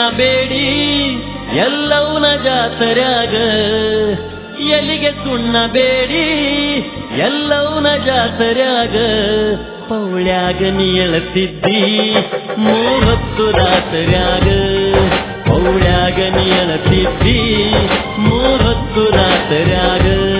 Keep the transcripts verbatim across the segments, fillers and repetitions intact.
ಬೇಡಿ ಎಲ್ಲವನ ಜಾತರ್ಯಾಗ ಎಲ್ಲಿಗೆ ಸುಣ್ಣ ಬೇಡಿ ಎಲ್ಲವನ ಜಾತರ್ಯಾಗ ಪೌಳ್ಯಾಗ ನೀಳತಿದ್ದಿ ಮೂವತ್ತು ರಾತರ್ಯಾಗ ಪೌಳ್ಯಾಗ ನೀಳತಿದ್ದಿ ಮೂವತ್ತು ರಾತರ್ಯಾಗ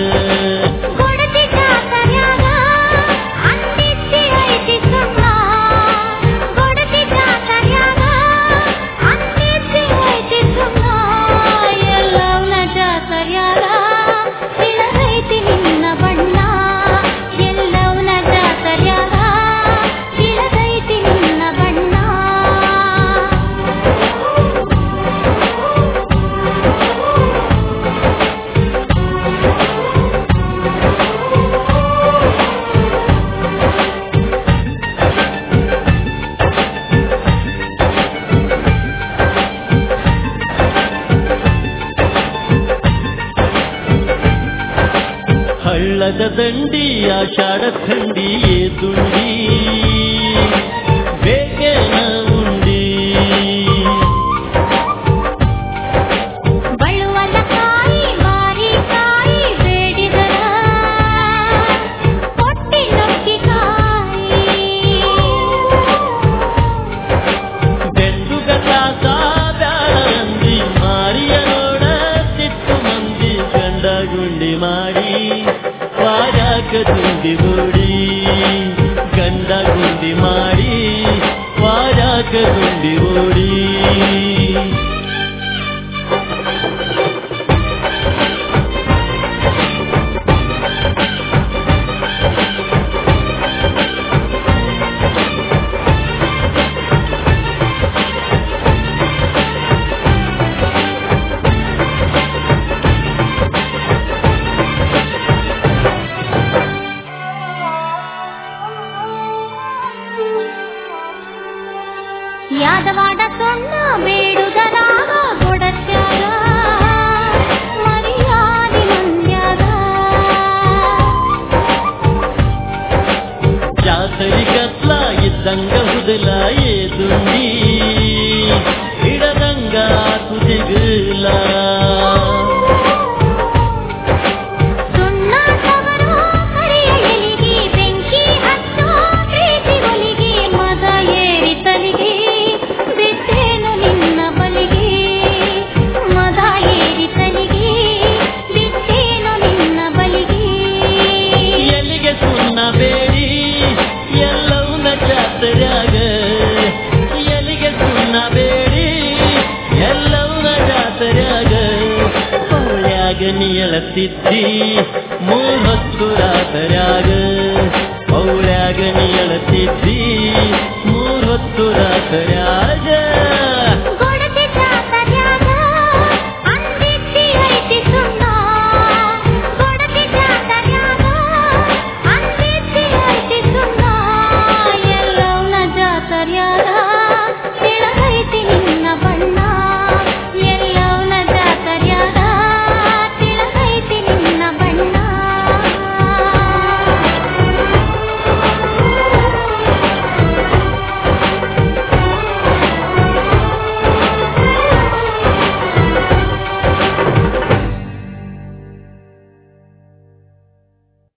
ಹಳ್ಳದ ದಂಡಿ ಆಷಾಢ ಥಂಡಿ ದುಂಡಿ ಬೇಗನ ಉಂಡಿ ಬಳುವಲ ಕಾಯಿ ಮಾರಿ ಕಾಯಿ ಬೇಡಿದರ ಕೊಟ್ಟಿ ನೊಕ್ಕಿ ಕಾಯಿ ಬೆಂದುಗ ಸಾದಾಳಂದಿ ಮಾರಿಯ ನೋಡ ಸಿಟ್ಟು ಮಂದಿ ಗಂಡ ಗುಂಡಿ ಮಾಡಿ ವಾರಾಕ ದುಂಡಿ ಗೋಡಿ ಗಂಡ ಗುಂಡಿ ಮಾಡಿ ವಾರಾಕ ದುಂಡಿ ಓಡಿ ಯಾದವಾಡ ಸೊನ್ನ ಬೇಡುದರಾಗ ಕೊಡತ್ಯಾಗ ಮರ್ಯಾದಿ ಮಂದ್ಯಾಗ ಜಾತರಿ ಕತ್ಲ ಇದ್ದಂಗ ಹುದಲ ಏದುಂಡಿ ಹಿಡದಂಗ ಕುದಿಗಲ ಎಲ್ಲಿಗೆ ಸುಣ್ಣ ಬೇಡಿ ಎಲ್ಲವನ ಜಾತರ್ಯಾಗ ಪೌಳ್ಯಾಗ ನೀಳತಿದ್ದಿ ಮೂವತ್ತು ರಾತರ್ಯಾಗ ಪೌಳ್ಯಾಗ ನೀಳತಿದ್ದಿ